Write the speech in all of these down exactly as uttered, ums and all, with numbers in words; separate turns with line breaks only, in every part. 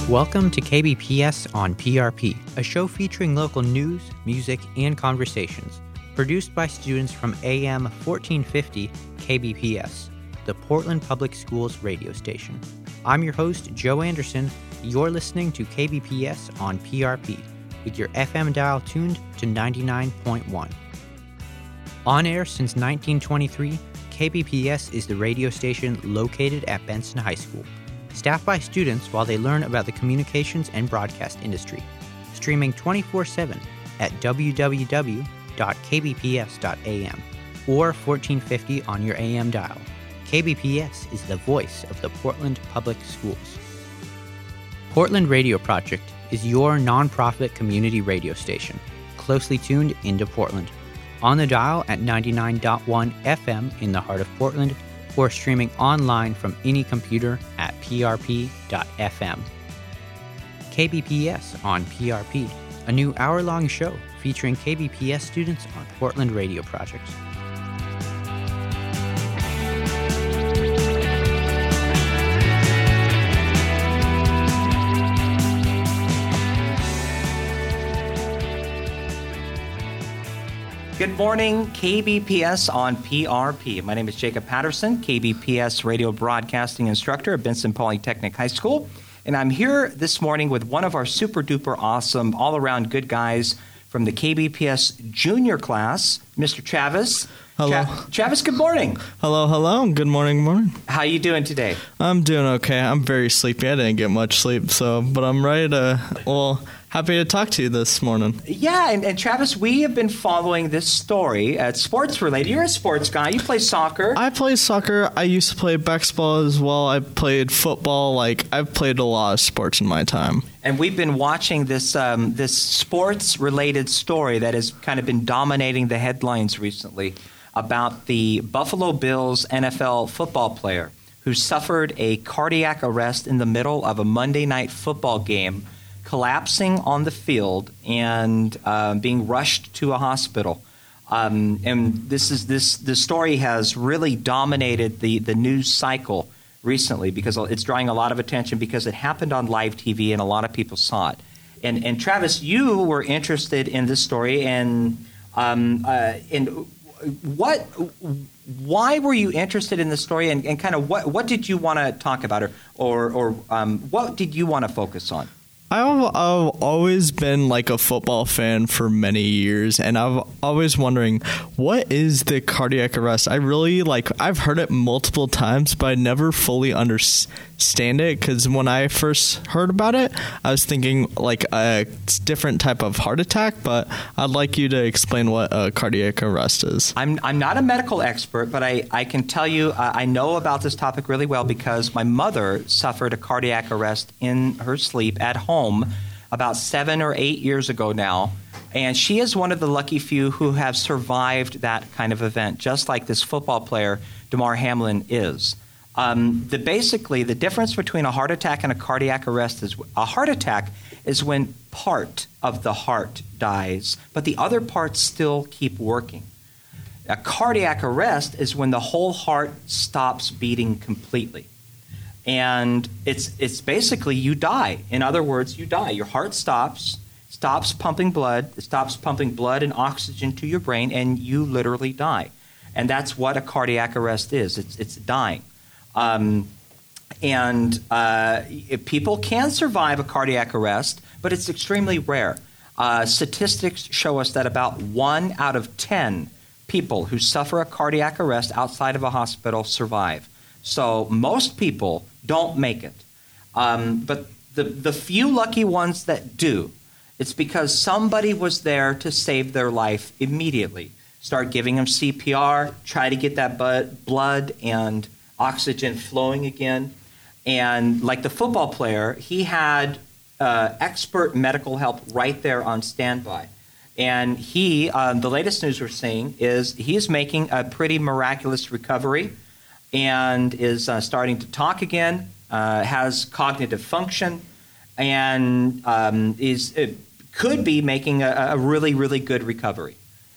Welcome to K B P S on P R P, a show featuring local news, music, and conversations, produced by students from A M fourteen fifty K B P S, the Portland Public Schools radio station. I'm your host, Joe Anderson. You're listening to K B P S on P R P, with your F M dial tuned to ninety-nine point one. On air since nineteen twenty-three, K B P S is the radio station located at Benson High School, staffed by students while they learn about the communications and broadcast industry. Streaming twenty-four seven at w w w dot k b p s dot a m or fourteen fifty on your A M dial. K B P S is the voice of the Portland Public Schools. Portland Radio Project is your nonprofit community radio station, closely tuned into Portland. On the dial at ninety-nine point one F M in the heart of Portland, or streaming online from any computer at p r p dot f m. K B P S on P R P, a new hour-long show featuring K B P S students on Portland Radio Project.
Good morning, K B P S on P R P. My name is Jacob Patterson, K B P S radio broadcasting instructor at Benson Polytechnic High School. And I'm here this morning with one of our super duper awesome, all around good guys from the K B P S junior class, Mister Travis.
Hello.
Tra- Travis, good morning.
Hello, hello. Good morning, morning.
How you doing today?
I'm doing okay. I'm very sleepy. I didn't get much sleep, so, but I'm ready to, well, happy to talk to you this morning.
Yeah, and, and Travis, we have been following this story at sports related. You're a sports guy. You play soccer.
I play soccer. I used to play basketball as well. I played football. Like, I've played a lot of sports in my time.
And we've been watching this um, this sports related story that has kind of been dominating the headlines recently about the Buffalo Bills N F L football player who suffered a cardiac arrest in the middle of a Monday night football game, collapsing on the field and uh, being rushed to a hospital. Um, and this is this the story has really dominated the, the news cycle recently because it's drawing a lot of attention because it happened on live T V and a lot of people saw it. And, and Travis, you were interested in this story, and um, uh, and what, why were you interested in this story, and, and kind of what, what did you want to talk about, or or, or um, what did you want to focus on?
I've, I've always been like a football fan for many years, and I've always wondering, what is the cardiac arrest? I really like, I've heard it multiple times, but I never fully understand it, because when I first heard about it, I was thinking like a different type of heart attack, but I'd like you to explain what a cardiac arrest is.
I'm I'm not a medical expert, but I, I can tell you uh, I know about this topic really well because my mother suffered a cardiac arrest in her sleep at home about seven or eight years ago now, and she is one of the lucky few who have survived that kind of event, just like this football player, Damar Hamlin, is. Um, the basically, the difference between a heart attack and a cardiac arrest is a heart attack is when part of the heart dies, but the other parts still keep working. A cardiac arrest is when the whole heart stops beating completely. And it's it's basically you die. In other words, you die. Your heart stops, stops pumping blood, it stops pumping blood and oxygen to your brain, and you literally die. And that's what a cardiac arrest is. It's it's dying. Um, and uh, people can survive a cardiac arrest, but it's extremely rare. Uh, statistics show us that about one out of ten people who suffer a cardiac arrest outside of a hospital survive. So most people don't make it. Um, but the, the few lucky ones that do, it's because somebody was there to save their life immediately. Start giving them C P R, try to get that blood and oxygen flowing again. And like the football player, he had uh, expert medical help right there on standby. And he, um, the latest news we're seeing is he is making a pretty miraculous recovery and is uh, starting to talk again, uh, has cognitive function, and um, is it could be making a, a really, really good recovery.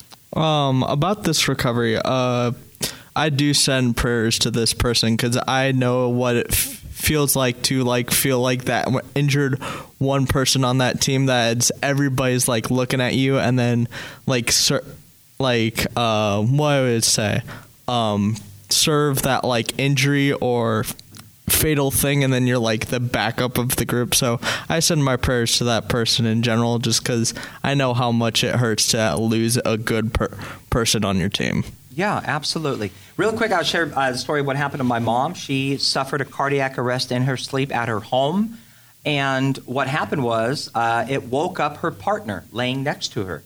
Um, about this recovery, uh, I do send prayers to this person because I know what it f- feels like to like feel like that injured one person on that team that everybody's like looking at you, and then like ser- like uh what I would say um serve that like injury or fatal thing, and then you're like the backup of the group. So I send my prayers to that person in general, just because I know how much it hurts to lose a good per- person on your team.
Yeah, absolutely. Real quick, I'll share uh, the story of what happened to my mom. She suffered a cardiac arrest in her sleep at her home, and what happened was uh, it woke up her partner laying next to her.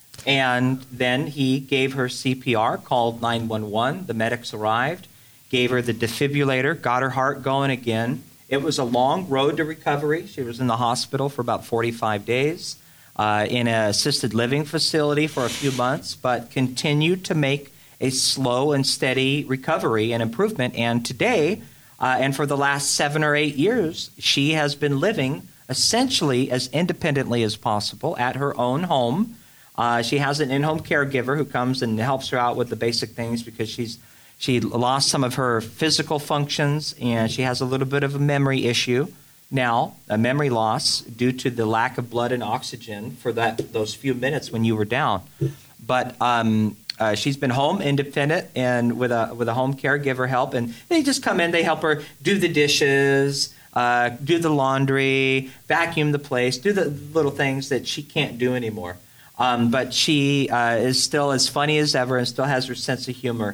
And then he gave her C P R, called nine one one. The medics arrived, gave her the defibrillator, got her heart going again. It was a long road to recovery. She was in the hospital for about forty-five days, uh, in an assisted living facility for a few months, but continued to make a slow and steady recovery and improvement. And today, uh, and for the last seven or eight years, she has been living essentially as independently as possible at her own home. Uh, she has an in-home caregiver who comes and helps her out with the basic things, because she's she lost some of her physical functions, and she has a little bit of a memory issue now, a memory loss due to the lack of blood and oxygen for that those few minutes when you were down. But um, uh, she's been home independent and with a with a home caregiver help, and they just come in, they help her do the dishes, uh, do the laundry, vacuum the place, do the little things that she can't do anymore. Um, but she uh, is still as funny as ever and still has her sense of humor.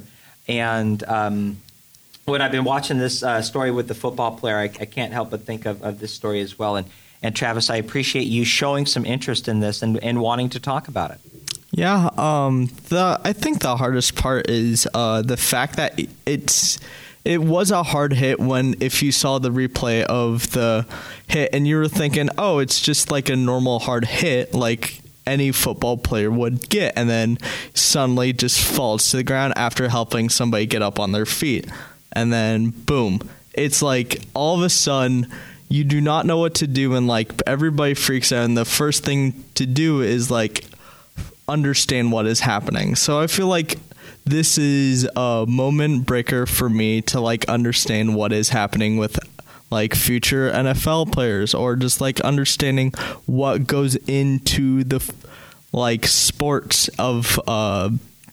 And um, when I've been watching this uh, story with the football player, I, I can't help but think of, of this story as well. And, and Travis, I appreciate you showing some interest in this and, and wanting to talk about it.
Yeah, um, the I think the hardest part is uh, the fact that it's it was a hard hit when if you saw the replay of the hit and you were thinking, oh, it's just like a normal hard hit, like any football player would get, and then suddenly just falls to the ground after helping somebody get up on their feet. And then, boom, it's like all of a sudden you do not know what to do, and like everybody freaks out, and the first thing to do is like understand what is happening. So I feel like this is a moment breaker for me to like understand what is happening with like future N F L players, or just like understanding what goes into the like sports of uh,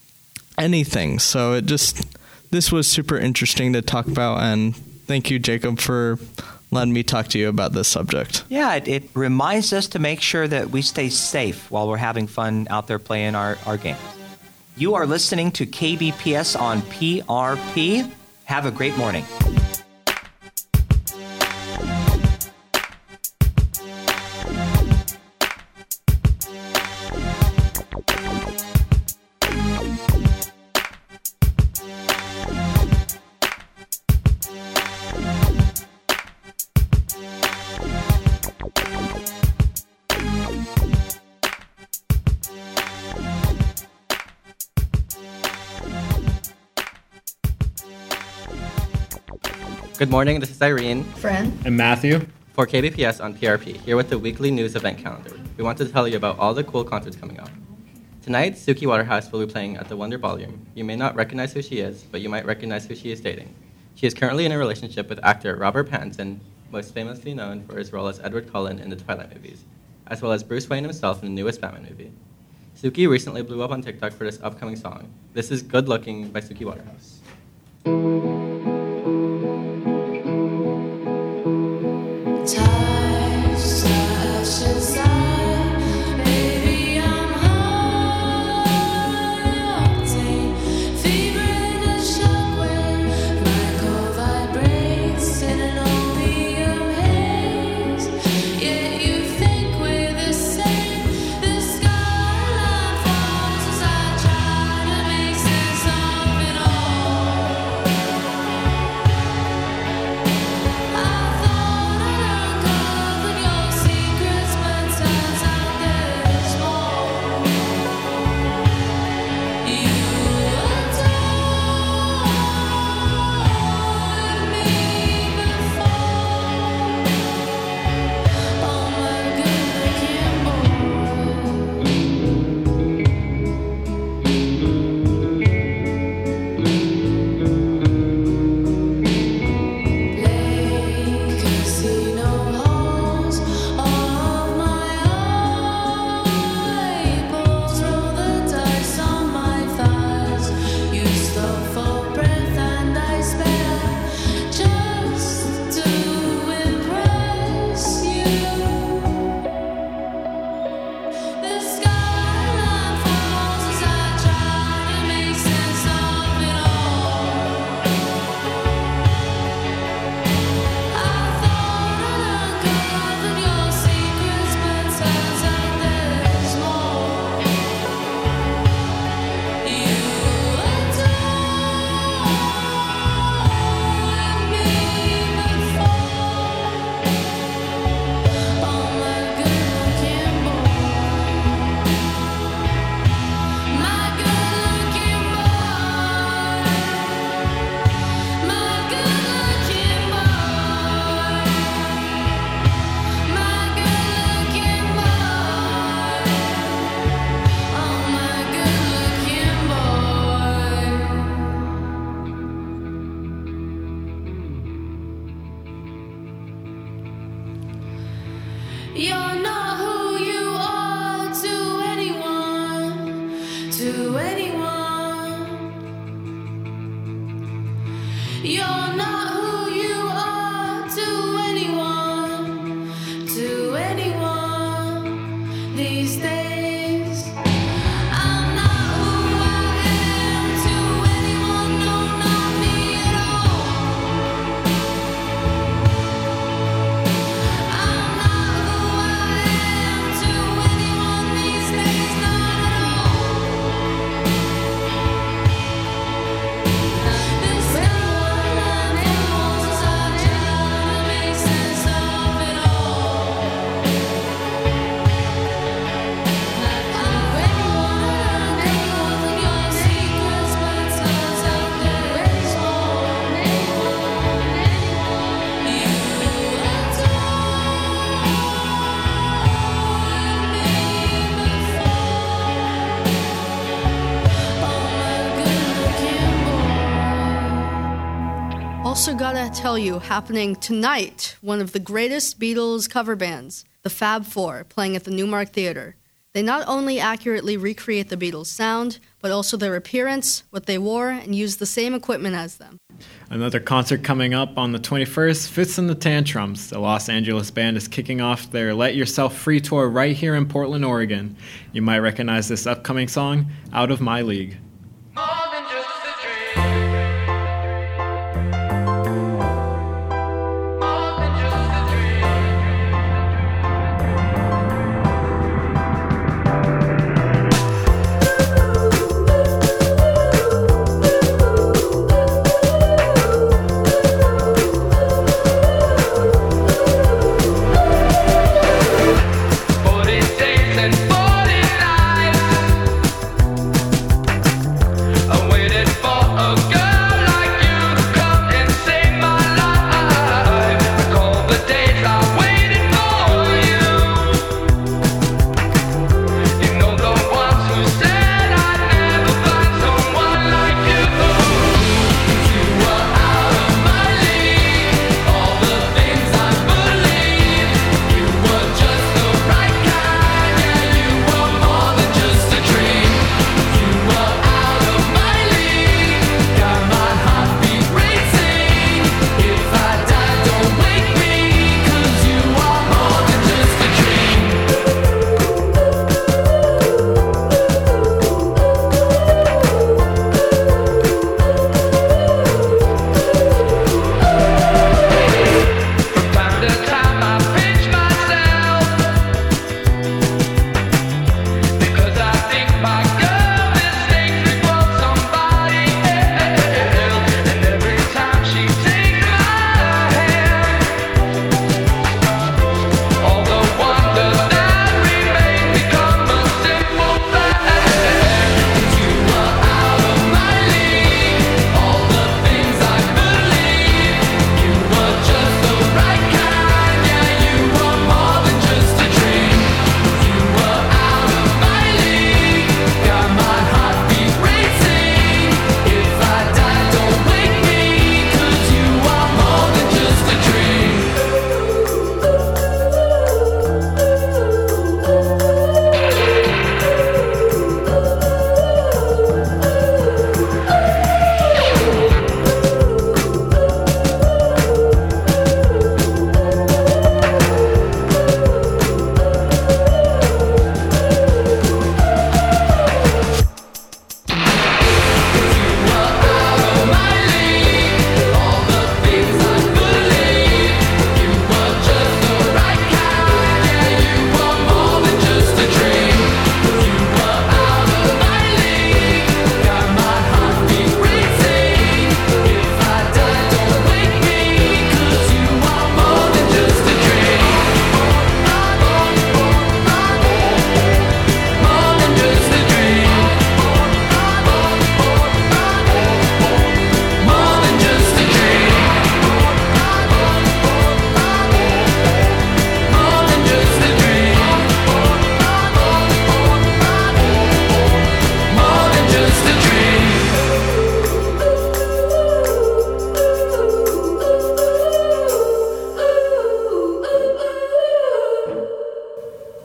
anything. So it just, this was super interesting to talk about, and thank you, Jacob, for letting me talk to you about this subject.
Yeah, it, it reminds us to make sure that we stay safe while we're having fun out there playing our, our games. You are listening to K B P S on P R P. Have a great morning.
Good morning, this is Irene.
Fran.
And Matthew.
For K B P S on P R P, here with the weekly news event calendar. We want to tell you about all the cool concerts coming up. Tonight, Suki Waterhouse will be playing at the Wonder Ballroom. You may not recognize who she is, but you might recognize who she is dating. She is currently in a relationship with actor Robert Pattinson, most famously known for his role as Edward Cullen in the Twilight movies, as well as Bruce Wayne himself in the newest Batman movie. Suki recently blew up on TikTok for this upcoming song. This is Good Looking by Suki Waterhouse.
You're not who you are to anyone, to anyone. You're not who you are to anyone, to anyone these days. I'm not who I am to anyone, no, not me at all. I'm not who I am to anyone these days, not at all. This time I'm almost a child to make sense of it all. Not to anyone, anyone of your secrets, but stars out there very small. You have
Also, gotta tell you, happening tonight, one of the greatest Beatles cover bands, the Fab Four, playing at the Newmark Theatre. They not only accurately recreate the Beatles' sound, but also their appearance, what they wore, and use the same equipment as them.
Another concert coming up on the twenty-first, Fitz and the Tantrums. The Los Angeles band is kicking off their Let Yourself Free tour right here in Portland, Oregon. You might recognize this upcoming song, Out of My League.
forty days and forty nights.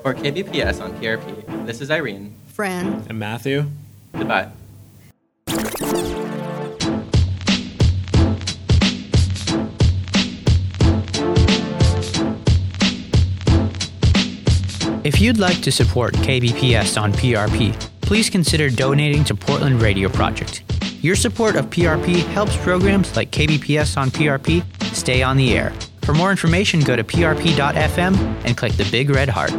For K B P S on P R P, this is Irene.
Fran.
And Matthew.
Goodbye.
If you'd like to support K B P S on P R P, please consider donating to Portland Radio Project. Your support of P R P helps programs like K B P S on P R P stay on the air. For more information, go to p r p dot f m and click the big red heart.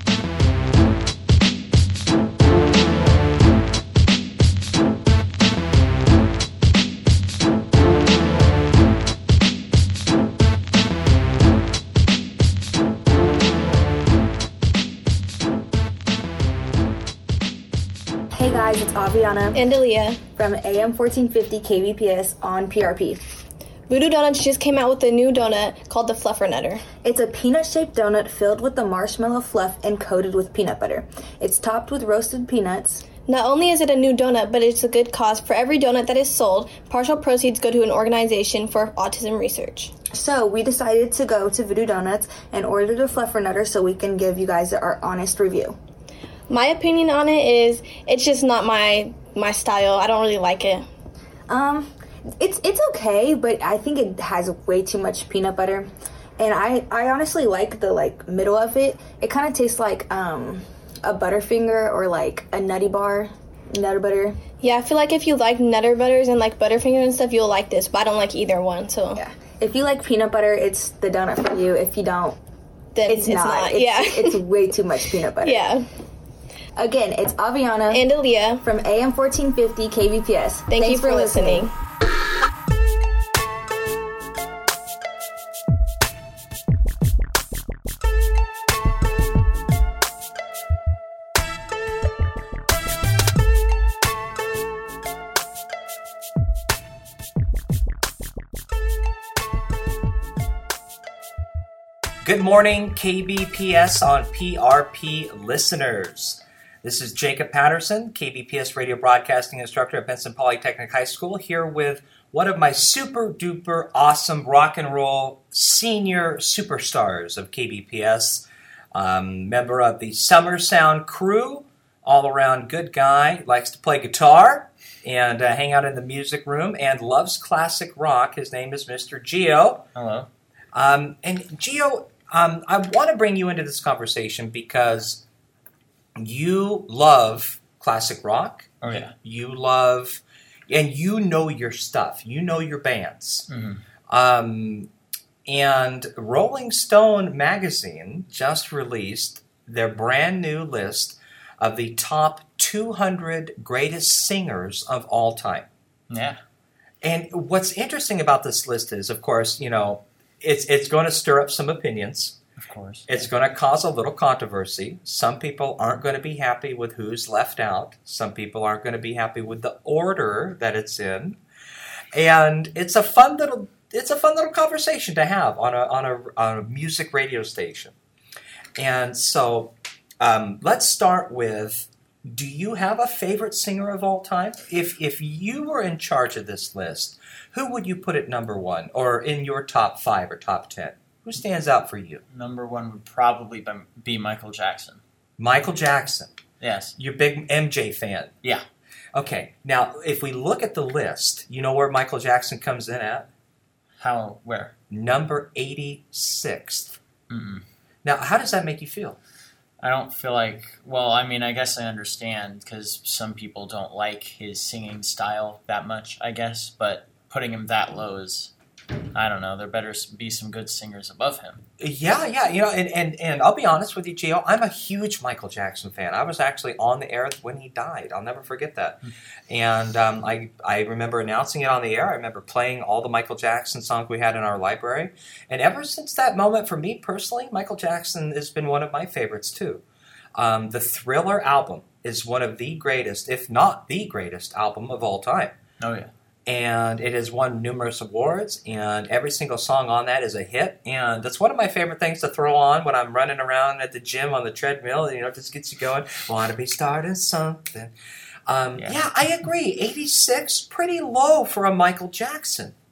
Hey guys, it's Aviana
And Aaliyah.
from A M fourteen fifty K B P S on P R P.
Voodoo Donuts just came out with a new donut called the Fluffernutter.
It's a peanut-shaped donut filled with the marshmallow fluff and coated with peanut butter. It's topped with roasted peanuts.
Not only is it a new donut, but it's a good cause. For every donut that is sold, partial proceeds go to an organization for autism research.
So we decided to go to Voodoo Donuts and order the Fluffernutter so we can give you guys our honest review.
My opinion on it is it's just not my my style. I don't really like it.
Um, it's it's okay, but I think it has way too much peanut butter. And I, I honestly like the like middle of it. It kind of tastes like um a Butterfinger or like a Nutty Bar, Nutter Butter.
Yeah, I feel like if you like Nutter Butters and like Butterfinger and stuff, you'll like this, but I don't like either one, so.
Yeah. If you like peanut butter, it's the donut for you. If you don't,
Then
it's, not. It's,
yeah.
it's way too much peanut butter.
Yeah.
Again, it's Aviana
And Aaliyah.
from A M fourteen fifty K B P S.
Thank
Thanks
you for, listening.
Good morning, K B P S on P R P listeners. This is Jacob Patterson, K B P S radio broadcasting instructor at Benson Polytechnic High School, here with one of my super duper awesome rock and roll senior superstars of K B P S, um, member of the Summer Sound crew, all around good guy, likes to play guitar and uh, hang out in the music room, and loves classic rock. His name is Mister Gio.
Hello.
Um, and Gio, um, I want to bring you into this conversation because you love classic rock.
Oh, yeah.
You love, and you know your stuff. You know your bands.
Mm-hmm.
Um, and Rolling Stone magazine just released their brand new list of the top two hundred greatest singers of all time.
Yeah.
And what's interesting about this list is, of course, you know, it's it's going to stir up some opinions.
Of course.
It's going to cause a little controversy. Some people aren't going to be happy with who's left out. Some people aren't going to be happy with the order that it's in. And it's a fun little it's a fun little conversation to have on a on a, on a music radio station. And so um, let's start with, do you have a favorite singer of all time? If if you were in charge of this list, who would you put at number one, or in your top five or top ten? Who stands out for you?
Number one would probably be- be Michael Jackson.
Michael Jackson.
Yes.
You're a big M J fan.
Yeah.
Okay. Now, if we look at the list, you know where Michael Jackson comes in at?
How? Where?
Number eighty-sixth.
Mm-mm.
Now, how does that make you feel?
I don't feel like, well, I mean, I guess I understand because some people don't like his singing style that much, I guess, but putting him that low is, I don't know, there better be some good singers above him.
Yeah, yeah, you know, and, and, and I'll be honest with you, Gio, I'm a huge Michael Jackson fan. I was actually on the air when he died. I'll never forget that. And um, I I remember announcing it on the air. I remember playing all the Michael Jackson songs we had in our library. And ever since that moment, for me personally, Michael Jackson has been one of my favorites too. Um, the Thriller album is one of the greatest, if not the greatest, album of all time.
Oh, yeah.
And it has won numerous awards, and every single song on that is a hit. And that's one of my favorite things to throw on when I'm running around at the gym on the treadmill. You know, it just gets you going. Want to be starting something. Um, yeah. yeah, I agree. eighty-six, pretty low for a Michael Jackson.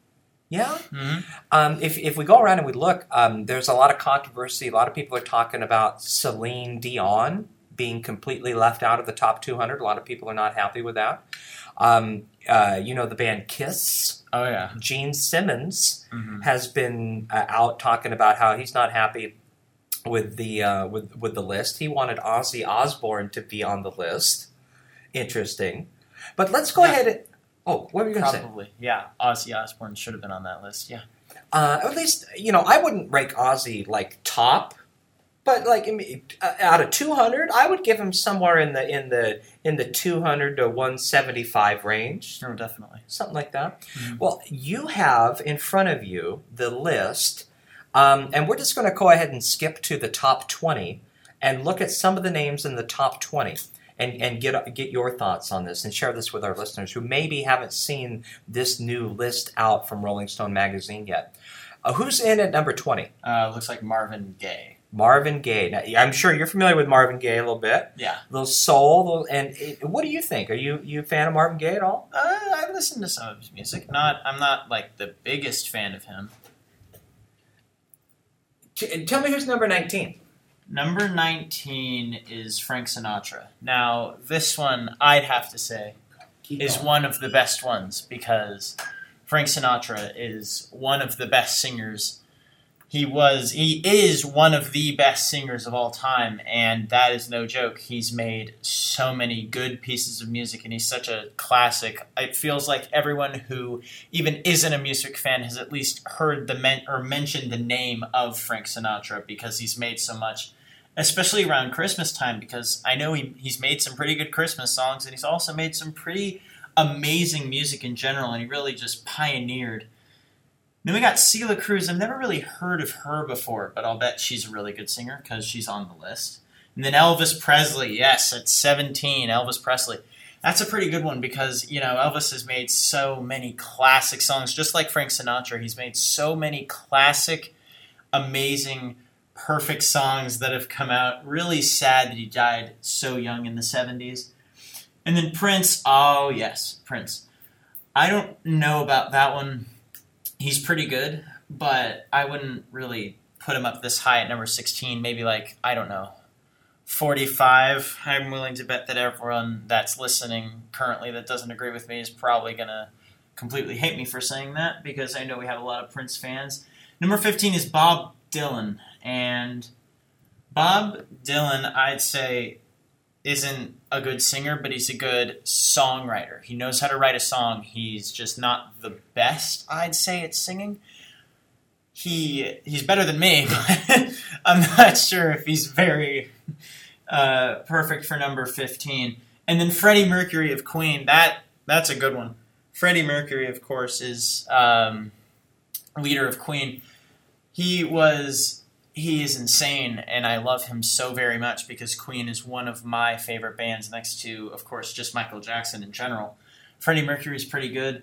Yeah.
Mm-hmm.
Um, if if we go around and we look, um, there's a lot of controversy. A lot of people are talking about Celine Dion being completely left out of the top two hundred. A lot of people are not happy with that. Um, uh, you know, the band Kiss.
Oh, yeah.
Gene Simmons
Mhm.
has been uh, out talking about how he's not happy with the uh, with with the list. He wanted Ozzy Osbourne to be on the list. Interesting. But let's go
Yeah.
ahead and... Oh, what were you going to say?
Probably. Yeah. Ozzy Osbourne should have been on that list. Yeah.
Uh, at least, you know, I wouldn't rank Ozzy, like, top. But, like, I mean, uh, out of two hundred, I would give him somewhere in the in the, in the two hundred to one seventy-five range.
No, definitely.
Something like that.
Mhm.
Well, you have in front of you the list, um, and we're just going to go ahead and skip to the top twenty and look at some of the names in the top twenty and, and get get your thoughts on this and share this with our listeners who maybe haven't seen this new list out from Rolling Stone magazine yet. Uh, who's in at number twenty?
Uh, looks like Marvin Gaye.
Marvin Gaye. Now, I'm sure you're familiar with Marvin Gaye a little bit.
Yeah.
A little soul. Little, and it, what do you think? Are you you a fan of Marvin Gaye at all?
Uh, I listen to some of his music. Not, I'm not like the biggest fan of him.
T- tell me who's number nineteen.
Number nineteen is Frank Sinatra. Now, this one, I'd have to say,
Keep
is
going.
one of the best ones because Frank Sinatra is one of the best singers. He was, he is one of the best singers of all time, and that is no joke. He's made so many good pieces of music, and he's such a classic. It feels like everyone who even isn't a music fan has at least heard the men- or mentioned the name of Frank Sinatra because he's made so much, especially around Christmas time, because I know he, he's made some pretty good Christmas songs, and he's also made some pretty amazing music in general, and he really just pioneered. Then we got Celia Cruz. I've never really heard of her before, but I'll bet she's a really good singer because she's on the list. And then Elvis Presley, yes, at seventeen, Elvis Presley. That's a pretty good one because, you know, Elvis has made so many classic songs, just like Frank Sinatra. He's made so many classic, amazing, perfect songs that have come out. Really sad that he died so young in the seventies. And then Prince, oh yes, Prince. I don't know about that one. He's pretty good, but I wouldn't really put him up this high at number sixteen. Maybe like, I don't know, forty-five. I'm willing to bet that everyone that's listening currently that doesn't agree with me is probably going to completely hate me for saying that because I know we have a lot of Prince fans. Number fifteen is Bob Dylan. And Bob Dylan, I'd say, isn't a good singer, but he's a good songwriter. He knows how to write a song. He's just not the best, I'd say, at singing. He he's better than me, but I'm not sure if he's very uh, perfect for number fifteen. And then Freddie Mercury of Queen. That that's a good one. Freddie Mercury, of course, is um, leader of Queen. He was he is insane, and I love him so very much because Queen is one of my favorite bands next to, of course, just Michael Jackson in general. Freddie Mercury is pretty good.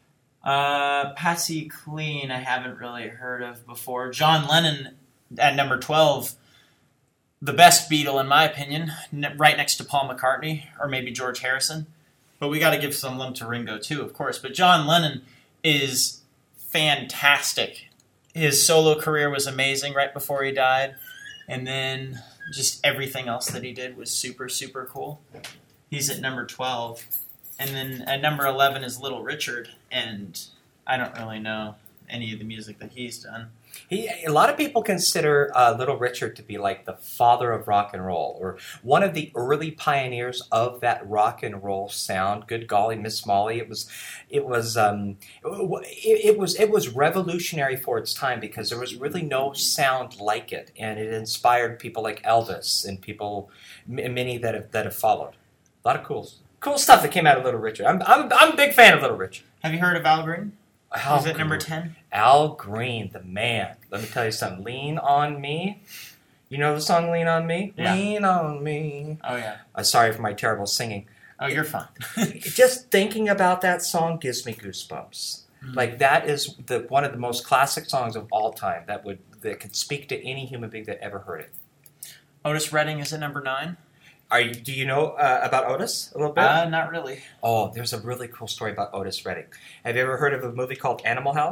Uh, Patsy Cline, I haven't really heard of before. John Lennon at number twelve, the best Beatle in my opinion, right next to Paul McCartney or maybe George Harrison. But we got to give some love to Ringo too, of course. But John Lennon is fantastic. His solo career was amazing right before he died, and then just everything else that he did was super, super cool. He's at number twelve. And then at number eleven is Little Richard, and I don't really know any of the music that he's done.
He, a lot of people consider uh, Little Richard to be like the father of rock and roll, or one of the early pioneers of that rock and roll sound. Good golly, Miss Molly! It was, it was, um, it, it was, it was revolutionary for its time because there was really no sound like it, and it inspired people like Elvis and people, m- many that have that have followed. A lot of cool, cool stuff that came out of Little Richard. I'm, I'm, I'm a big fan of Little Richard.
Have you heard of Al Green?
Al
Is it number
Green.
ten?
Al Green, the man. Let me tell you something. Lean on Me. You know the song Lean on Me?
Yeah.
Lean on Me.
Oh, yeah.
Uh, sorry for my terrible singing.
Oh, you're fine.
Just thinking about that song gives me goosebumps.
Mm.
Like, that is the one of the most classic songs of all time that would that could speak to any human being that ever heard it.
Otis Redding is at number nine?
Are you, do you know uh, about Otis a little bit?
Uh, not really.
Oh, there's a really cool story about Otis Redding. Have you ever heard of a movie called Animal House?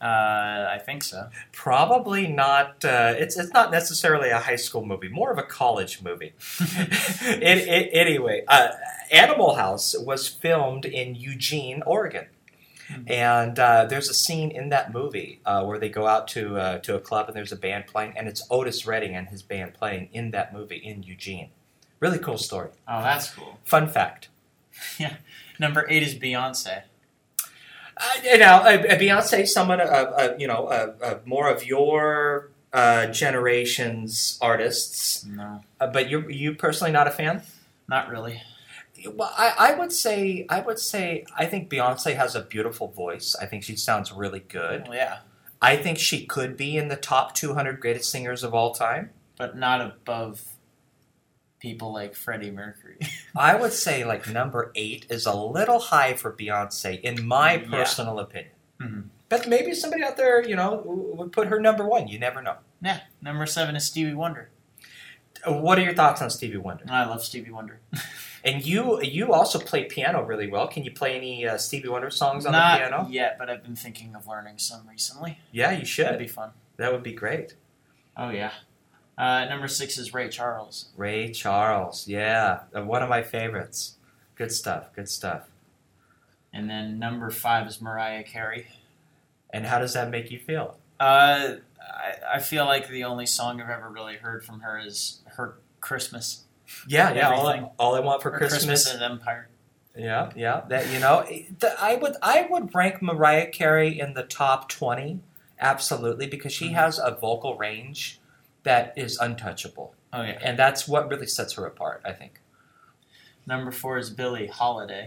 Uh, I think so.
Probably not. Uh, it's it's not necessarily a high school movie, more of a college movie. it, it, anyway, uh, Animal House was filmed in Eugene, Oregon. And uh, there's a scene in that movie uh, where they go out to uh, to a club and there's a band playing, and it's Otis Redding and his band playing in that movie in Eugene. Really cool story.
Oh, that's cool.
Fun fact.
Yeah. Number eight is Beyonce.
Uh, you know, uh, Beyonce, someone, uh, uh, you know, uh, uh, more of your uh, generation's artists.
No.
Uh, but you you personally not a fan?
Not really.
Well, I, I would say, I would say, I think Beyonce has a beautiful voice. I think she sounds really good.
Well, yeah.
I think she could be in the top two hundred greatest singers of all time.
But not above people like Freddie Mercury.
I would say like number eight is a little high for Beyonce, in my
Yeah.
personal opinion.
Mm-hmm.
But maybe somebody out there, you know, would put her number one. You never know.
Yeah. Number seven is Stevie Wonder.
What are your thoughts on Stevie Wonder?
I love Stevie Wonder.
And you you also play piano really well. Can you play any uh, Stevie Wonder songs on
Not
the piano?
yet, but I've been thinking of learning some recently.
Yeah, you should.
That'd be fun.
That would be great.
Oh, yeah. Uh, number six is Ray Charles.
Ray Charles, yeah. Uh, one of my favorites. Good stuff, good stuff.
And then number five is Mariah Carey.
And how does that make you feel?
Uh, I, I feel like the only song I've ever really heard from her is her Christmas.
Yeah, yeah. All I,
Everything.
all I want for
Her
Christmas.
Christmas and Empire.
Yeah, yeah. That you know, the, I would I would rank Mariah Carey in the top twenty, absolutely, because she
Mm-hmm.
has a vocal range that is untouchable,
Oh, yeah.
and that's what really sets her apart, I think.
Number four is Billie Holiday.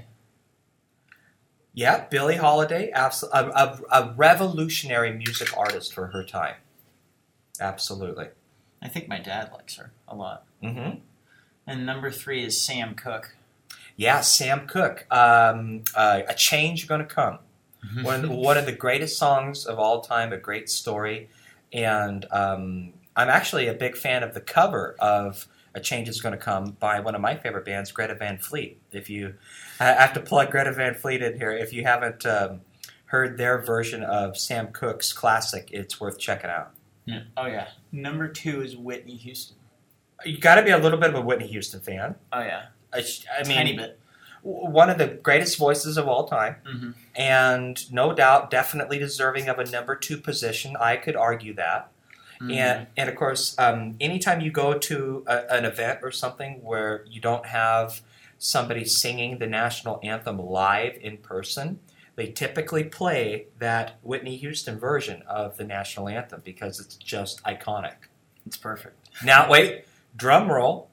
Yeah, Billie Holiday, abso- a, a, a revolutionary music artist for her time. Absolutely.
I think my dad likes her a lot.
Mm-hmm.
And number three is Sam Cooke.
Yeah, Sam Cooke. Um, uh, a Change Gonna Come. one, one of the greatest songs of all time, a great story. And um, I'm actually a big fan of the cover of A Change Is Gonna Come by one of my favorite bands, Greta Van Fleet. If you, I have to plug Greta Van Fleet in here. If you haven't um, heard their version of Sam Cooke's classic, it's worth checking out.
Yeah. Oh, yeah. Number two is Whitney Houston.
You got to be a little bit of a Whitney Houston fan.
Oh, yeah.
I, I mean,
Tiny bit.
w- one of the greatest voices of all time,
Mm-hmm.
and no doubt, definitely deserving of a number two position. I could argue that.
Mm-hmm.
And and of course, um, anytime you go to a, an event or something where you don't have somebody singing the national anthem live in person, they typically play that Whitney Houston version of the national anthem because it's just iconic.
It's perfect.
Now, wait, drum roll.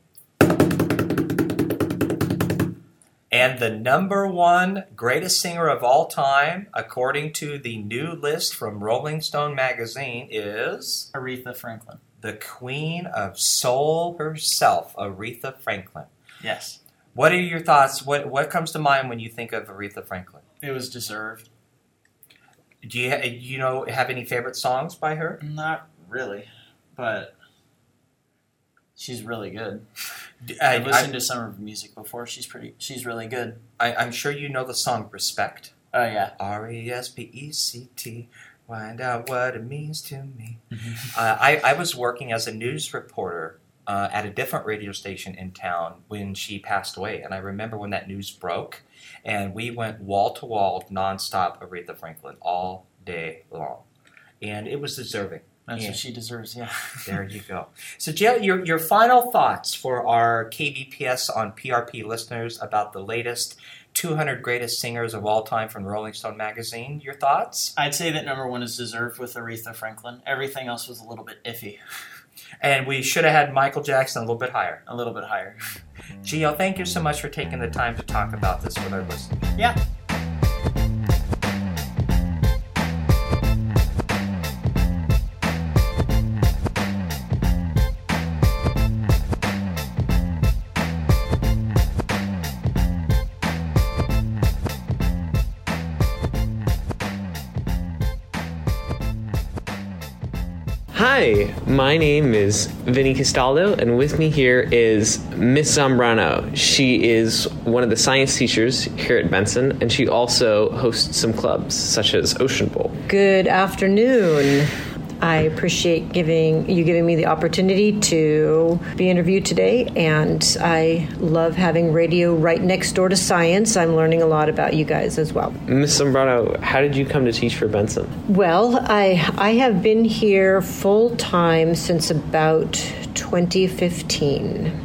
And the number one greatest singer of all time, according to the new list from Rolling Stone magazine, is
Aretha Franklin.
the Queen of Soul herself, Aretha Franklin.
Yes.
What are your thoughts? What what comes to mind when you think of Aretha Franklin?
It was deserved.
Do you ha- you know have any favorite songs by her?
Not really, but she's really good.
I,
I've listened
I,
to some of her music before. She's pretty. She's really good.
I, I'm sure you know the song "Respect."
Oh yeah.
R E S P E C T. Find out what it means to me.
Mm-hmm.
uh, I, I was working as a news reporter uh, at a different radio station in town when she passed away, and I remember when that news broke, and we went wall to wall, nonstop Aretha Franklin all day long, and it was deserving.
That's
Yeah.
what she deserves. Yeah.
There you go. So, Jill, your your final thoughts for our K B P S on P R P listeners about the latest two hundred greatest singers of all time from Rolling Stone magazine. Your thoughts?
I'd say that number one is deserved with Aretha Franklin. Everything else was a little bit iffy.
And we should have had Michael Jackson a little bit higher.
A little bit higher.
Gio, thank you so much for taking the time to talk about this with our listeners.
Yeah.
Hi, my name is Vinny Castaldo, and with me here is Miss Zambrano. She is one of the science teachers here at Benson, and she also hosts some clubs, such as Ocean Bowl.
Good afternoon. I appreciate giving you giving me the opportunity to be interviewed today, and I love having radio right next door to science. I'm learning a lot about you guys as well.
Miss Zambrano, how did you come to teach for Benson?
Well, I I have been here full time since about twenty fifteen.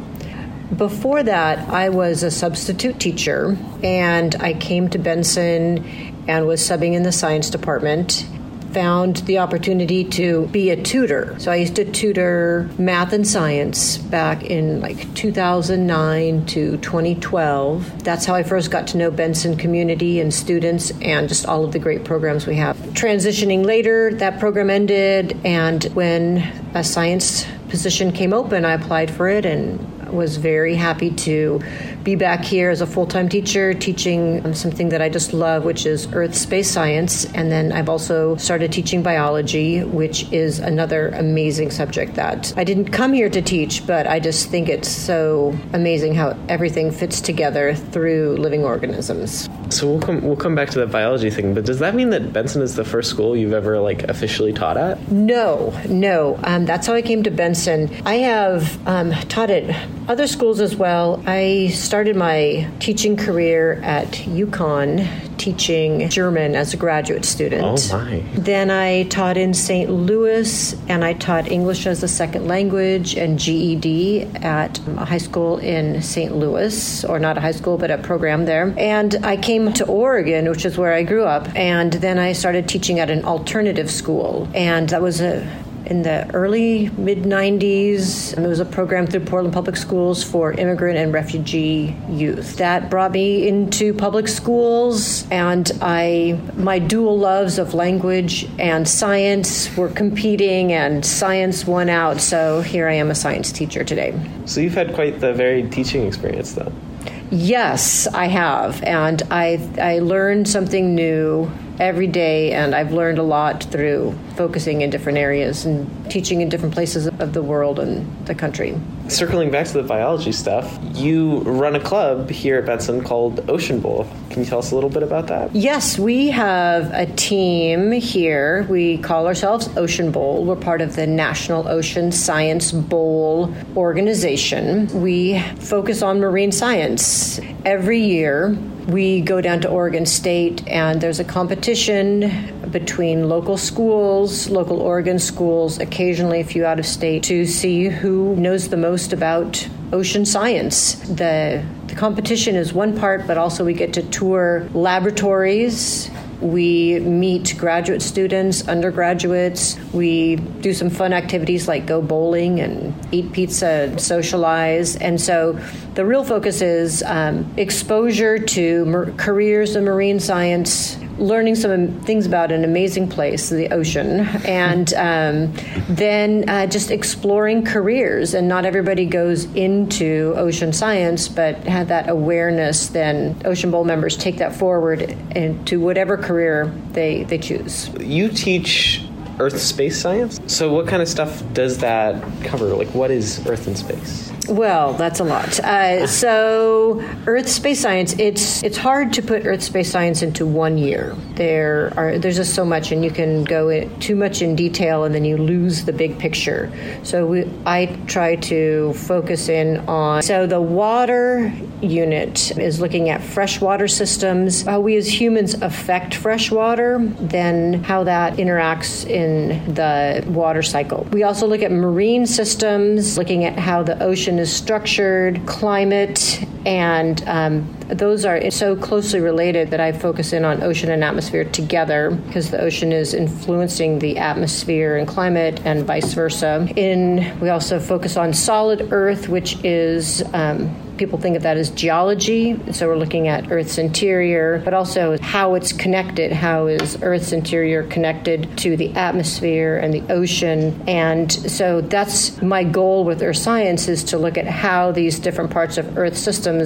Before that, I was a substitute teacher, and I came to Benson and was subbing in the science department. Found the opportunity to be a tutor. So I used to tutor math and science back in like two thousand nine to twenty twelve. That's how I first got to know Benson community and students and just all of the great programs we have. Transitioning later, that program ended, and when a science position came open, I applied for it and was very happy to be back here as a full-time teacher teaching um, something that I just love, which is Earth space science. And then I've also started teaching biology, which is another amazing subject that I didn't come here to teach, but I just think it's so amazing how everything fits together through living organisms.
So we'll come we'll come back to that biology thing, but does that mean that Benson is the first school you've ever like officially taught at?
No, no. Um, that's how I came to Benson. I have um, taught at other schools as well. I started my teaching career at UConn teaching German as a graduate student.
Oh my.
Then I taught in Saint Louis, and I taught English as a second language and G E D at a high school in Saint Louis, or not a high school, but a program there. And I came to Oregon, which is where I grew up, and then I started teaching at an alternative school. And that was a in the early, mid-nineties. It was a program through Portland Public Schools for immigrant and refugee youth. That brought me into public schools, and I my dual loves of language and science were competing, and science won out, so here I am a science teacher today.
So you've had quite the varied teaching experience, though.
Yes, I have, and I I learned something new every day, and I've learned a lot through focusing in different areas and teaching in different places of the world and the country.
Circling back to the biology stuff, you run a club here at Benson called Ocean Bowl. Can you tell us a little bit about that?
Yes, we have a team here. We call ourselves Ocean Bowl. We're part of the National Ocean Science Bowl organization. We focus on marine science. Every year, we go down to Oregon State, and there's a competition between local schools, local Oregon schools, occasionally a few out of state, to see who knows the most about ocean science. The, the competition is one part, but also we get to tour laboratories. We meet graduate students, undergraduates. We do some fun activities like go bowling and eat pizza and socialize. And so the real focus is um, exposure to mar- careers in marine science, learning some things about an amazing place, the ocean, and um, then uh, just exploring careers. And not everybody goes into ocean science, but have that awareness. Then Ocean Bowl members take that forward into whatever career they, they choose.
You teach Earth space science? So what kind of stuff does that cover? Like, what is Earth and space?
Well, that's a lot. Uh, so Earth space science, it's it's hard to put Earth space science into one year. There are there's just so much, and you can go in, too much in detail, and then you lose the big picture. So we, I try to focus in on, so the water unit is looking at freshwater systems, how we as humans affect freshwater, then how that interacts in the water cycle. We also look at marine systems, looking at how the ocean is structured, climate, and um, those are so closely related that I focus in on ocean and atmosphere together, because the ocean is influencing the atmosphere and climate and vice versa. In we also focus on solid Earth, which is um, people think of that as geology. So we're looking at Earth's interior, but also how it's connected. How is Earth's interior connected to the atmosphere and the ocean? And so that's my goal with Earth science, is to look at how these different parts of Earth systems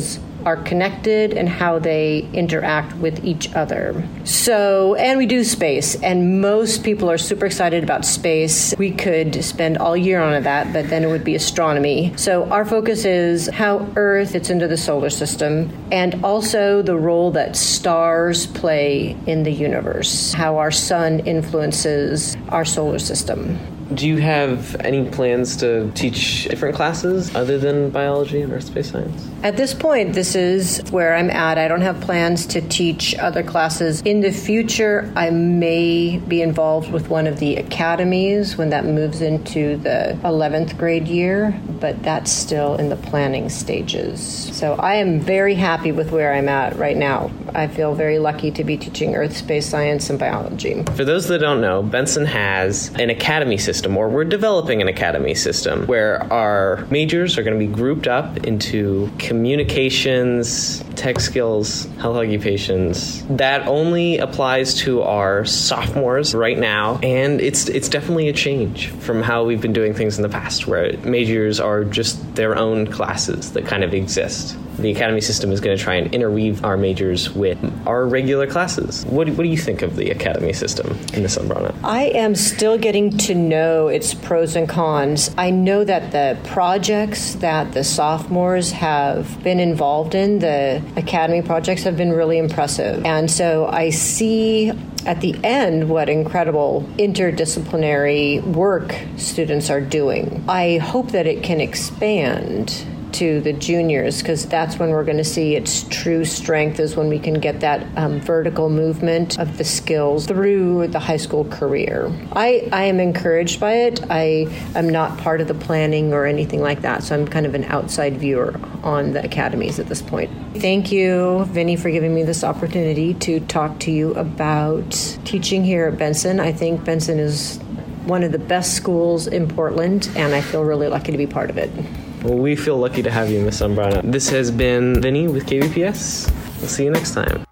are connected and how they interact with each other. So, and we do space, and most people are super excited about space. We could spend all year on that, but then it would be astronomy. So our focus is how Earth fits into the solar system, and also the role that stars play in the universe, how our sun influences our solar system.
Do you have any plans to teach different classes other than biology and earth space science?
At this point, this is where I'm at. I don't have plans to teach other classes. In the future, I may be involved with one of the academies when that moves into the eleventh grade year, but that's still in the planning stages. So I am very happy with where I'm at right now. I feel very lucky to be teaching earth space science and biology.
For those that don't know, Benson has an academy system, or we're developing an academy system, where our majors are going to be grouped up into communications, tech skills, health occupations. That only applies to our sophomores right now, and it's it's definitely a change from how we've been doing things in the past, where majors are just their own classes that kind of exist. The academy system is going to try and interweave our majors with our regular classes. What do, what do you think of the academy system in Miz Zambrano?
I am still getting to know its pros and cons. I know that the projects that the sophomores have been involved in, the academy projects, have been really impressive. And so I see at the end what incredible interdisciplinary work students are doing. I hope that it can expand to the juniors, because that's when we're going to see its true strength, is when we can get that um, vertical movement of the skills through the high school career. I, I am encouraged by it. I am not part of the planning or anything like that, so I'm kind of an outside viewer on the academies at this point. Thank you, Vinny, for giving me this opportunity to talk to you about teaching here at Benson. I think Benson is one of the best schools in Portland, and I feel really lucky to be part of it.
Well, we feel lucky to have you, Miz Zambrano. This has been Vinny with K B P S. We'll see you next time.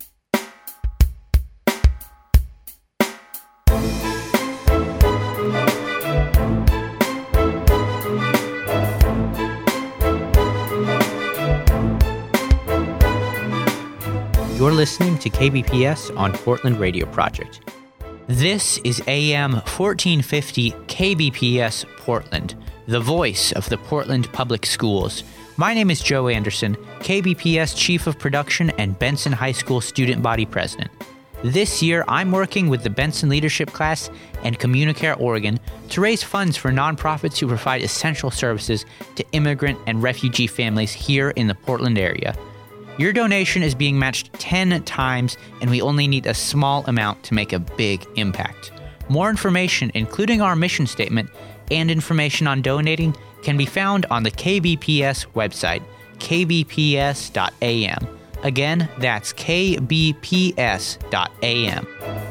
You're listening to K B P S on Portland Radio Project. This is A M fourteen fifty K B P S Portland, the voice of the Portland Public Schools. My name is Joe Anderson, K B P S Chief of Production and Benson High School Student Body President. This year, I'm working with the Benson Leadership Class and Communicare Oregon to raise funds for nonprofits who provide essential services to immigrant and refugee families here in the Portland area. Your donation is being matched ten times, and we only need a small amount to make a big impact. More information, including our mission statement and information on donating, can be found on the K B P S website, k b p s dot a m. Again, that's k b p s dot a m.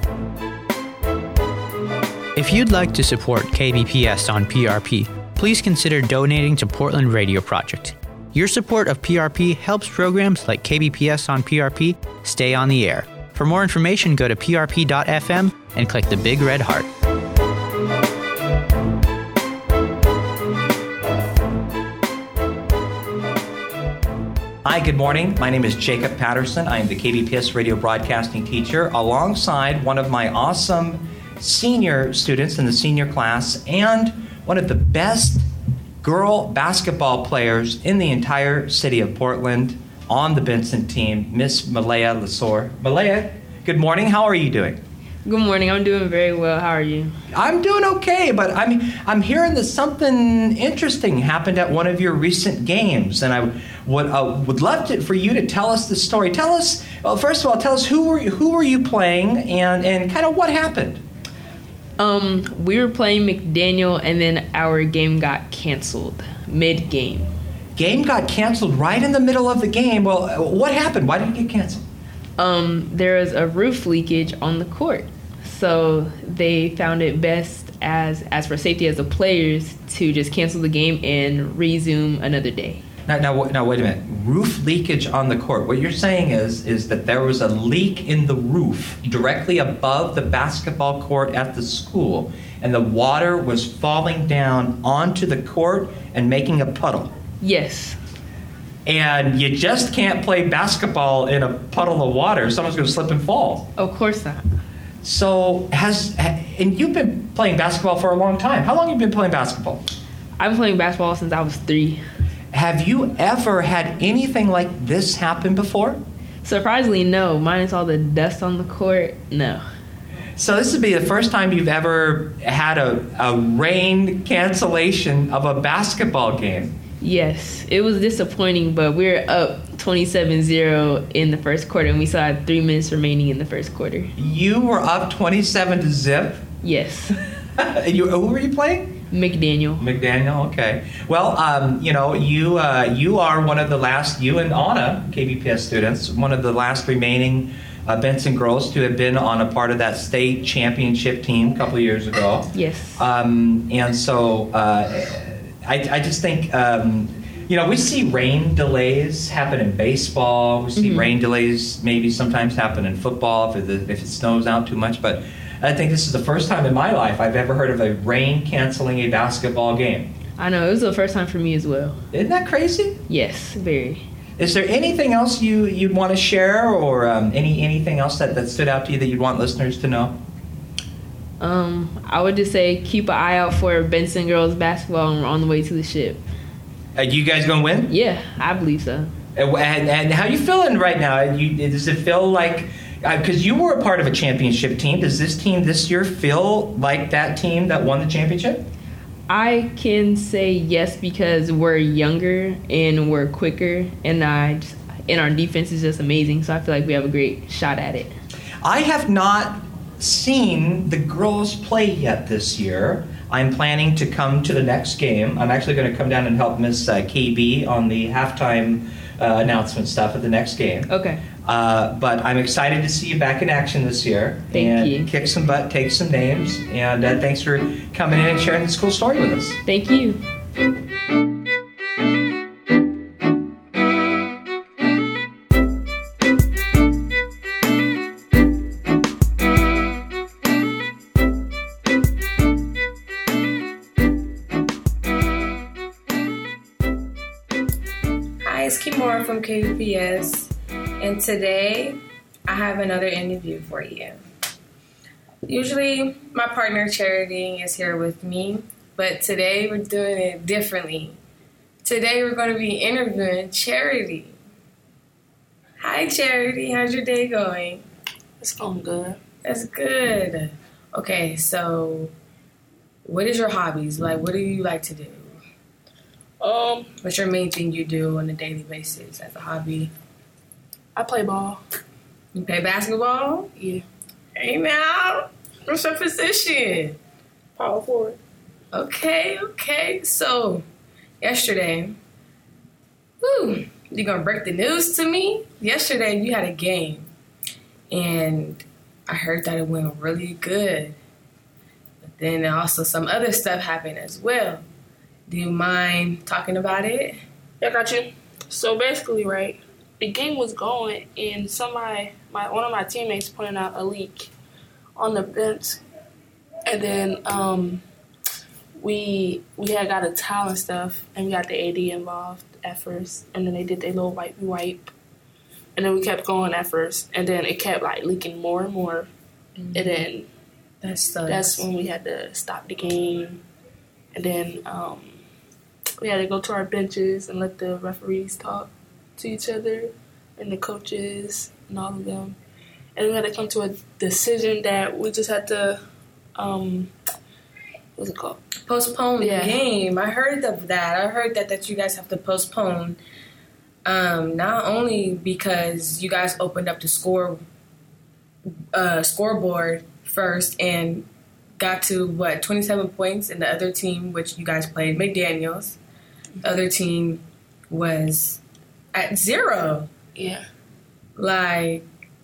If you'd like to support K B P S on P R P, please consider donating to Portland Radio Project. Your support of P R P helps programs like K B P S on P R P stay on the air. For more information, go to p r p dot f m and click the big red heart.
Hi, good morning. My name is Jacob Patterson. I am the K B P S radio broadcasting teacher alongside one of my awesome senior students in the senior class and one of the best girl basketball players in the entire city of Portland on the Benson team, Miss Malaya Lasore. Malaya, good morning. How are you doing?
Good morning. I'm doing very well. How are you?
I'm doing okay, but I'm I'm hearing that something interesting happened at one of your recent games, and I would uh, would love to, for you to tell us the story. Tell us, well, first of all, tell us who were you, who were you playing, and and kind of what happened.
Um, we were playing McDaniel, and then our game got canceled mid-game.
Game got canceled right in the middle of the game. Well, what happened? Why did it get canceled?
Um, there was a roof leakage on the court. So they found it best, as as for safety as the players, to just cancel the game and resume another day.
Now, now, now, wait a minute. Roof leakage on the court. What you're saying is, is that there was a leak in the roof directly above the basketball court at the school, and the water was falling down onto the court and making a puddle.
Yes.
and you just can't play basketball in a puddle of water. Someone's going to slip and fall.
Of course not.
So has and you've been playing basketball for a long time. How long have you been playing basketball?
I've been playing basketball since I was three.
Have you ever had anything like this happen before?
Surprisingly, no. Minus all the dust on the court, no.
So this would be the first time you've ever had a, a rain cancellation of a basketball game.
Yes, it was disappointing, but we were up twenty-seven zero in the first quarter, and we still had three minutes remaining in the first quarter.
You were up twenty-seven to zip?
Yes.
And you, who were you playing?
McDaniel.
McDaniel, okay. Well, um, you know, you uh, you are one of the last, you and Anna, K B P S students, one of the last remaining uh, Benson girls to have been on a part of that state championship team a couple of years ago.
Yes.
Um, and so uh, I, I just think, um, you know, we see rain delays happen in baseball. We see
Mhm.
rain delays maybe sometimes happen in football if it, if it snows out too much. But I think this is the first time in my life I've ever heard of a rain canceling a basketball game.
I know, it was the first time for me as well.
Isn't that crazy?
Yes, very.
Is there anything else you, you'd want to share or um, any anything else that, that stood out to you that you'd want listeners to know?
Um, I would just say keep an eye out for Benson girls basketball, and we're on the way to the ship.
Are you guys going to win?
Yeah, I believe so.
And, and, and how you feeling right now? You, does it feel like, because uh, you were a part of a championship team, does this team this year feel like that team that won the championship?
I can say yes because we're younger and we're quicker, and I just, and our defense is just amazing. So I feel like we have a great shot at it.
I have not seen the girls play yet this year. I'm planning to come to the next game. I'm actually going to come down and help Miss uh, K B on the halftime uh, announcement stuff at the next game.
Okay.
Uh, but I'm excited to see you back in action this year.
Thank
and
you.
Kick some butt, take some names, and uh, thanks for coming in and sharing this cool story with us.
Thank you.
Hi, it's Kimora from K B P S, and today I have another interview for you. Usually, my partner Charity is here with me, but today we're doing it differently. Today we're going to be interviewing Charity. Hi, Charity. How's your day going?
It's going good.
That's good. Okay, so what is your hobbies? Like, what do you like to do?
Um,
What's your main thing you do on a daily basis as a hobby?
I play ball.
You play basketball?
Yeah.
Hey now, what's your position?
Power forward.
Okay, okay. So, yesterday, whew, you gonna break the news to me? Yesterday you had a game, and I heard that it went really good. But then also some other stuff happened as well. Do you mind talking about it?
Yeah, I got you. So basically, right, the game was going, and somebody, my one of my teammates, pointed out a leak on the bench, and then um, we we had got a towel and stuff, and we got the A D involved at first, and then they did their little wipe wipe, and then we kept going at first, and then it kept like leaking more and more, mm-hmm. and then
that's
that's when we had to stop the game, and then um, we had to go to our benches and let the referees talk to each other and the coaches and all of them. And we had to come to a decision that we just had to, um, what's it called?
Postpone
Yeah.
the game. I heard of that. I heard that, that you guys have to postpone, um, not only because you guys opened up the score uh, scoreboard first and got to, what, twenty-seven points, and the other team, which you guys played, McDaniels, the other team was at zero.
Yeah.
Like,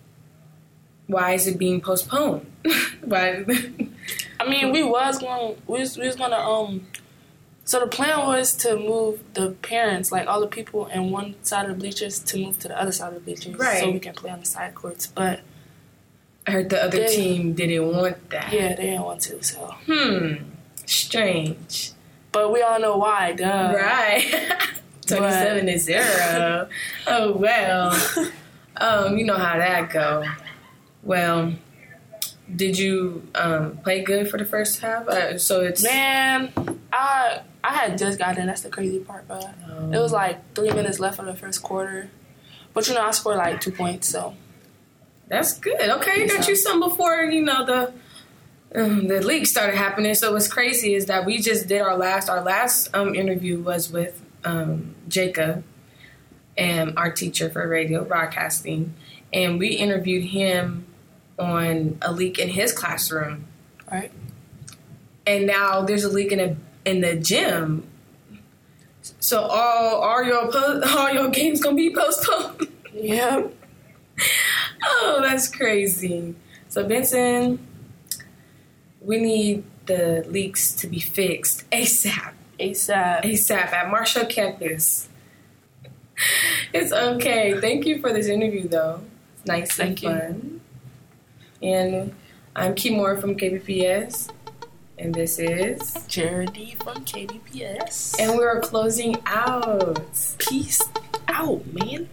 why is it being postponed? Why?
I mean, we was going, we was, we was gonna, um, so the plan was to move the parents, like all the people in one side of the bleachers, to move to the other side of the bleachers,
Right.
so we can play on the side courts. But
I heard the other
they,
team didn't want that.
Yeah, they didn't want to. So
Hmm. Strange.
But we all know why, duh.
Right. twenty-seven to zero. Oh, well. Um, you know how that go. Well, did you um, play good for the first half? Uh, so it's
Man, I I had just got in. That's the crazy part, but
Oh.
it was like three minutes left of the first quarter. But, you know, I scored like two points, so.
That's good. Okay, you got you some before, you know, the um, the league started happening. So what's crazy is that we just did our last, our last um, interview was with um, Jacob, and our teacher for radio broadcasting. And we interviewed him on a leak in his classroom.
Right.
And now there's a leak in a in the gym. So all all your po- all your games gonna be postponed.
Yeah.
Oh, that's crazy. So Benson, we need the leaks to be fixed ASAP.
ASAP.
ASAP at Marshall campus. It's okay. Thank you for this interview, though. It's nice
Thank you.
and fun. And I'm Kimora from K B P S. And this is
Charity from K B P S.
And we're closing out.
Peace out, man.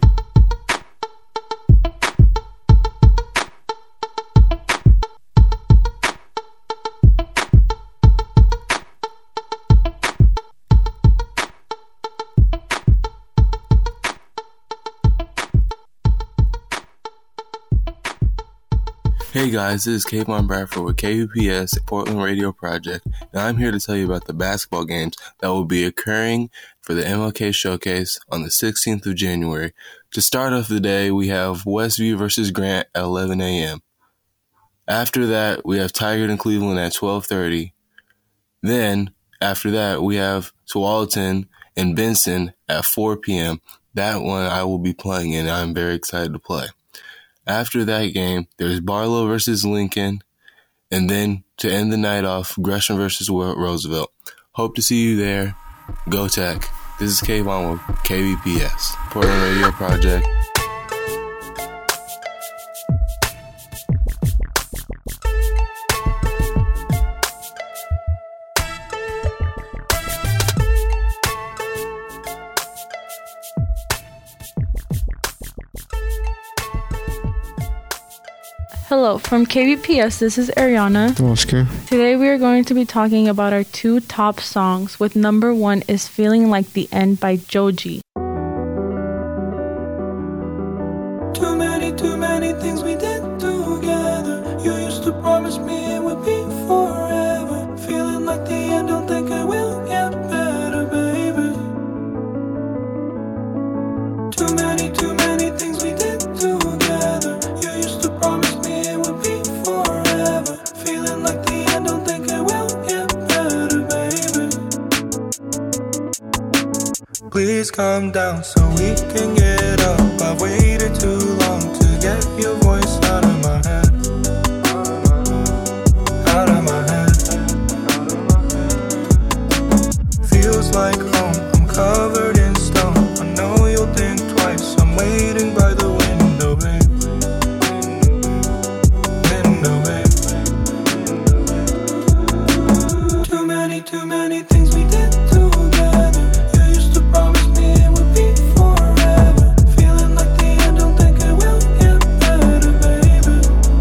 Hey guys, this is Kayvon Bradford with K B P S Portland Radio Project, and I'm here to tell you about the basketball games that will be occurring for the M L K Showcase on the sixteenth of January. To start off the day, we have Westview versus Grant at eleven a.m. After that, we have Tigard and Cleveland at twelve thirty. Then, after that, we have Tualatin and Benson at four p.m. That one I will be playing in, and I'm very excited to play. After that game, there's Barlow versus Lincoln, and then to end the night off, Gresham versus Roosevelt. Hope to see you there. Go Tech. This is Kayvon with K B P S, Portland Radio Project.
Hello, from K B P S, this is Ariana.
Oscar.
Today we are going to be talking about our two top songs, with number one is Feeling Like the End by Joji.
Too many, too many things we did together. You used to promise me it would be forever. Feeling like the end, don't think it will get better, baby. Too many, too many things we did together. You used to promise me it would be forever. Feeling like the end, don't think it will get better, baby. Please calm down so we can get up. I've waited too long to get your voice out of my head. Out of my head. Feels like home, I'm covered in stone. I know you'll think twice, I'm waiting by the window, babe. Window, babe. Too many, too many things we did together. You used to promise me it would be forever. Feeling like the end, don't think it will get better, baby.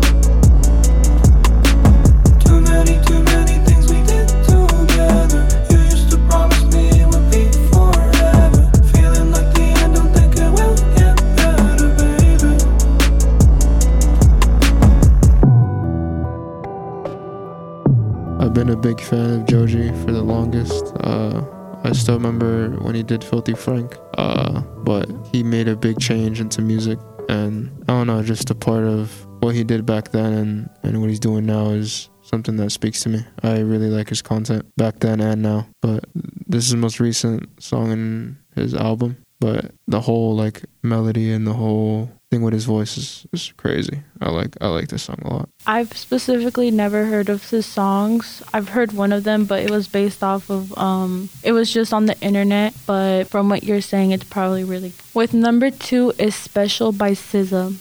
Too many, too many things we did together. You used to promise me it would be forever. Feeling like the end, don't think it will get better, baby.
I've been a big fan of Joji for the longest. Uh, I still remember when he did Filthy Frank, uh, but he made a big change into music, and I don't know, just a part of what he did back then and, and what he's doing now is something that speaks to me. I really like his content back then and now, but this is the most recent song in his album, but the whole like melody and the whole thing with his voice is, is crazy. I like I like this song a lot.
I've specifically never heard of his songs. I've heard one of them, but it was based off of, um, it was just on the internet, but from what you're saying, it's probably really good. With number two is Special by S Z A.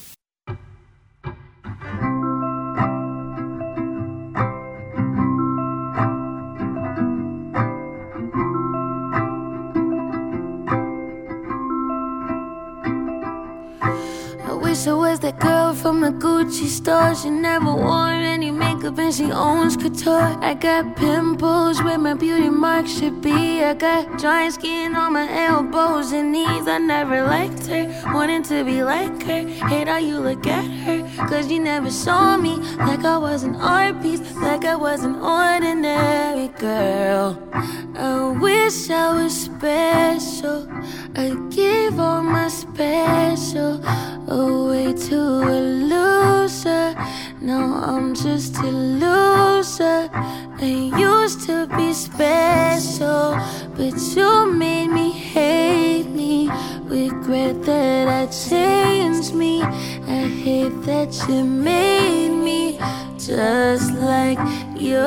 Marsha was that girl from the Gucci store. She never wore any makeup and she owns couture. I got pimples where my beauty mark should be. I got dry skin on my elbows and knees. I never liked her, wanted to be like her. Hate how you look at her, cause you never saw me like I was an art piece, like I was an ordinary girl. I wish I was special. I give all my special away to a loser. Now I'm just a loser. I used to be special, but you made me hate me. Regret that I changed me. I hate that you made me just like you.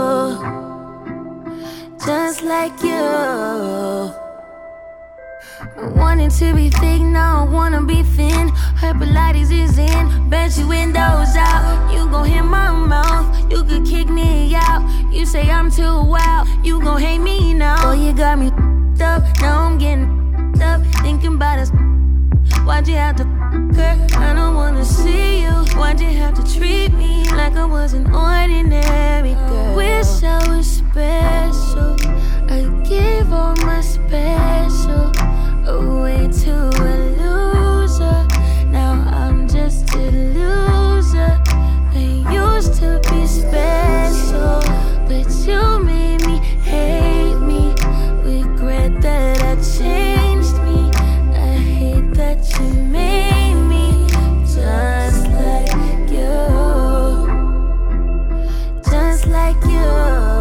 Just like you. Wanting to be thick, now I wanna be thin. Her Pilates is in, bet you windows out. You gon' hit my mouth, you could kick me out. You say I'm too wild, you gon' hate me now. Oh, you got me f***ed up, now I'm getting f***ed up. Thinking about us, why'd you have to f*** her? I don't wanna see you, why'd you have to treat me like I was an ordinary girl? Wish I was special, I give all my special away to a loser. Now I'm just a loser. I used to be special, but you made me hate me. Regret that I changed me. I hate that you made me just like you. Just like you.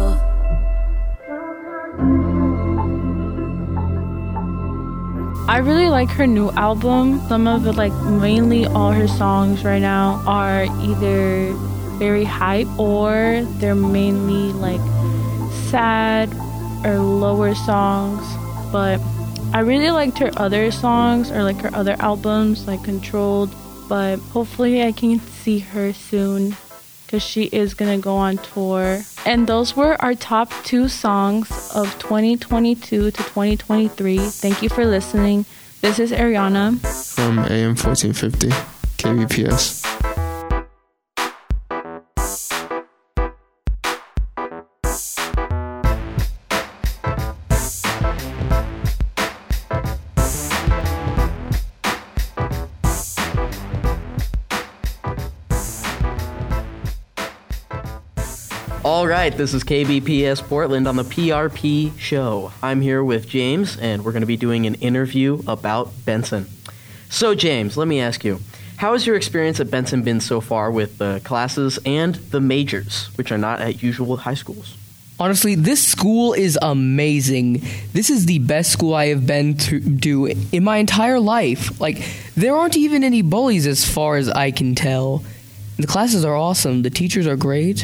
I really like her new album. Some of it, like mainly all her songs right now, are either very hype or they're mainly like sad or lower songs. But I really liked her other songs or like her other albums, like Controlled. But hopefully I can see her soon because she is gonna go on tour. And those were our top two songs of twenty twenty-two to twenty twenty-three. Thank you for listening. This is Ariana
from A M fourteen fifty K B P S.
All right, this is K B P S Portland on the P R P show. I'm here with James, and we're going to be doing an interview about Benson. So, James, let me ask you, how has your experience at Benson been so far with the classes and the majors, which are not at usual high schools?
Honestly, this school is amazing. This is the best school I have been to do in my entire life. Like, there aren't even any bullies as far as I can tell. The classes are awesome. The teachers are great.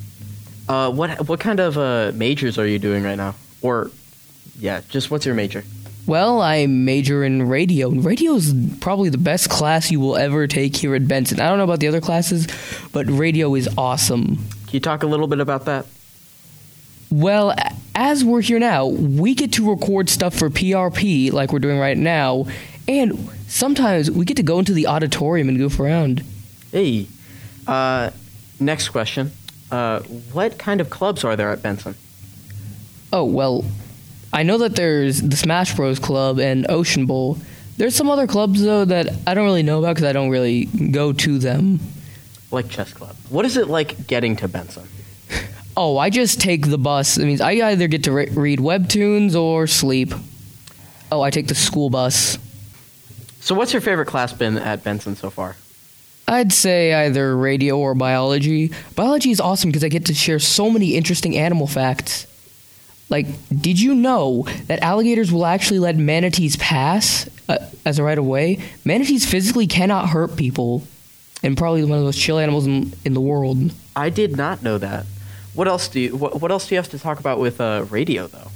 Uh, what what kind of uh, majors are you doing right now? Or, yeah, just what's your major?
Well, I major in radio. Radio is probably the best class you will ever take here at Benson. I don't know about the other classes, but radio is awesome.
Can you talk a little bit about that?
Well, as we're here now, we get to record stuff for P R P like we're doing right now, and sometimes we get to go into the auditorium and goof around.
Hey, uh, next question. Uh, what kind of clubs are there at Benson?
Oh, well, I know that there's the Smash Bros. Club and Ocean Bowl. There's some other clubs, though, that I don't really know about because I don't really go to them.
Like Chess Club. What is it like getting to Benson?
Oh, I just take the bus. It means I either get to re- read webtoons or sleep. Oh, I take the school bus.
So what's your favorite class been at Benson so far?
I'd say either radio or biology. Biology is awesome because I get to share so many interesting animal facts. Like, did you know that alligators will actually let manatees pass uh, as a right of way? Manatees physically cannot hurt people, and probably one of those chill animals in, in the world.
I did not know that. What else do you what, what else do you have to talk about with uh, radio, though?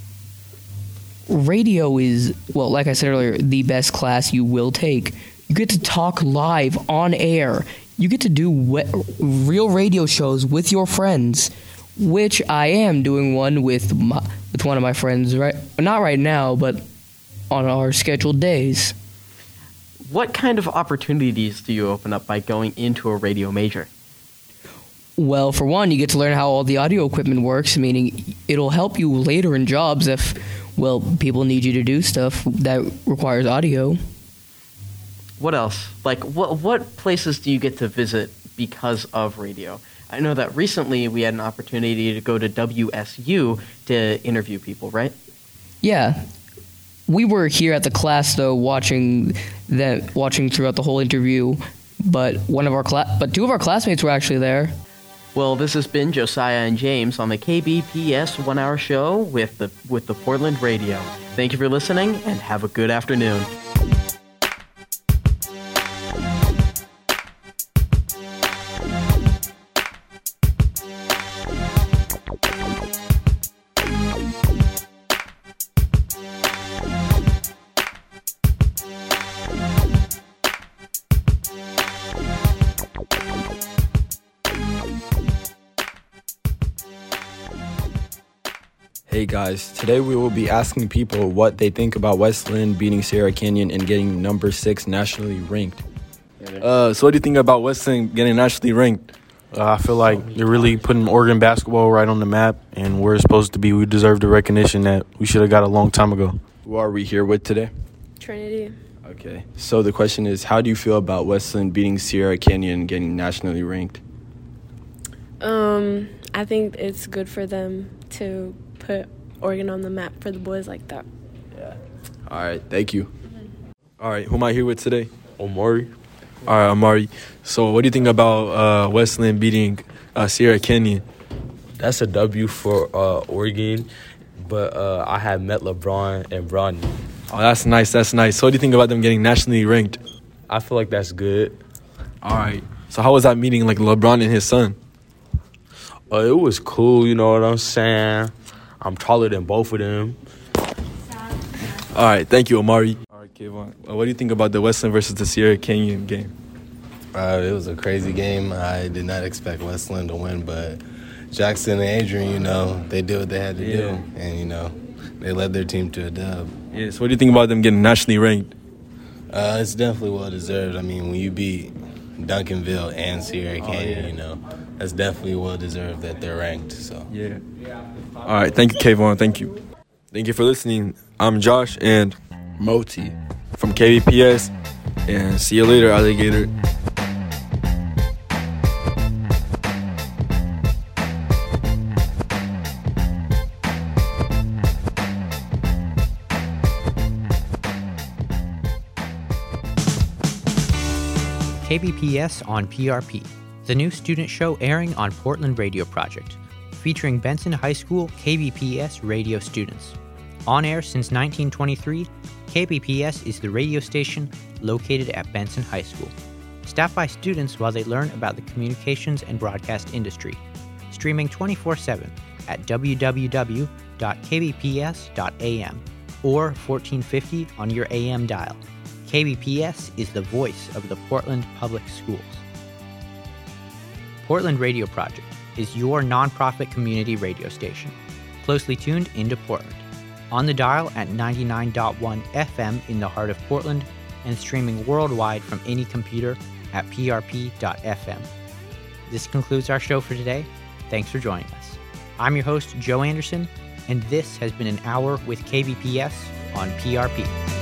Radio is, well, like I said earlier, the best class you will take. You get to talk live on air. You get to do we- real radio shows with your friends, which I am doing one with my, with one of my friends, right? Not right now, but on our scheduled days.
what kind of opportunities do you open up by going into a radio major?
Well, for one, you get to learn how all the audio equipment works, meaning it'll help you later in jobs if, well, people need you to do stuff that requires audio.
What else? Like, what what places do you get to visit because of radio? I know that recently we had an opportunity to go to W S U to interview people, right?
Yeah. We were here at the class, though, watching that, watching throughout the whole interview, but one of our cla- but two of our classmates were actually there.
Well, this has been Josiah and James on the K B P S One Hour Show with the with the Portland Radio. Thank you for listening, and have a good afternoon.
Hey guys, today we will be asking people what they think about West Linn beating Sierra Canyon and getting number six nationally ranked.
Uh, so what do you think about West Linn getting nationally ranked? Uh, I feel like they're really putting Oregon basketball right on the map, and we're supposed to be. We deserve the recognition that we should have got a long time ago.
Who are we here with today?
Trinity.
Okay, so the question is, how do you feel about West Linn beating Sierra Canyon and getting nationally ranked?
Um, I think it's good for them to put Oregon on the map for the boys like that.
Yeah. All right, thank you.
All right, who am I here with today? Omari. All right, Omari. So what do you think about uh, West Linn beating uh, Sierra Canyon?
That's a W for uh, Oregon, but uh, I had met LeBron and Bronny.
Oh, that's nice, that's nice. So what do you think about them getting nationally ranked?
I feel like that's good.
All right. So how was that meeting, like LeBron and his son?
Uh, it was cool, you know what I'm saying? I'm taller than both of them.
All right, thank you, Omari. All right, Kayvon. Uh, what do you think about the West Linn versus the Sierra Canyon game?
Uh, it was a crazy game. I did not expect West Linn to win, but Jackson and Adrian, you know, they did what they had to
Yeah.
do. And, you know, they led their team to a dub.
Yeah, so what do you think about them getting nationally ranked?
Uh, it's definitely well-deserved. I mean, when you beat Duncanville and Sierra Canyon,
Oh, yeah.
you know, that's definitely well-deserved that they're ranked. So
Yeah. All right, thank you, Kayvon. Thank you. Thank you for listening. I'm Josh and
Moti
from K B P S, and see you later, alligator.
K B P S on P R P, the new student show airing on Portland Radio Project, featuring Benson High School K B P S radio students. On air since nineteen twenty-three, K B P S is the radio station located at Benson High School. Staffed by students while they learn about the communications and broadcast industry. Streaming twenty-four seven at w w w dot k b p s dot a m or fourteen fifty on your A M dial. K B P S is the voice of the Portland Public Schools. Portland Radio Project is your nonprofit community radio station, closely tuned into Portland. On the dial at ninety-nine point one F M in the heart of Portland and streaming worldwide from any computer at p r p dot f m. This concludes our show for today. Thanks for joining us. I'm your host, Joe Anderson, and this has been an hour with K B P S on P R P.